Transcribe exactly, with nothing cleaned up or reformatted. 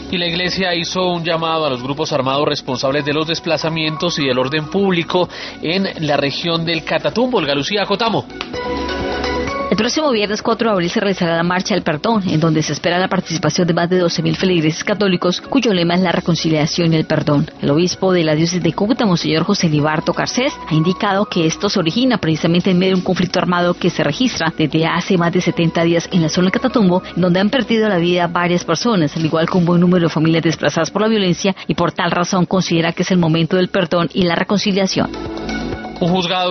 Y la Iglesia hizo un llamado a los grupos armados responsables de los desplazamientos y del orden público en la región del Catatumbo. Olga Lucía Cotamo. El próximo viernes cuatro de abril se realizará la Marcha del Perdón, en donde se espera la participación de más de doce mil feligreses católicos, cuyo lema es la reconciliación y el perdón. El obispo de la diócesis de Cúcuta, Monseñor José Libardo Garcés, ha indicado que esto se origina precisamente en medio de un conflicto armado que se registra desde hace más de setenta días en la zona del Catatumbo, donde han perdido la vida varias personas, al igual que un buen número de familias desplazadas por la violencia, y por tal razón considera que es el momento del perdón y la reconciliación. Un juzgado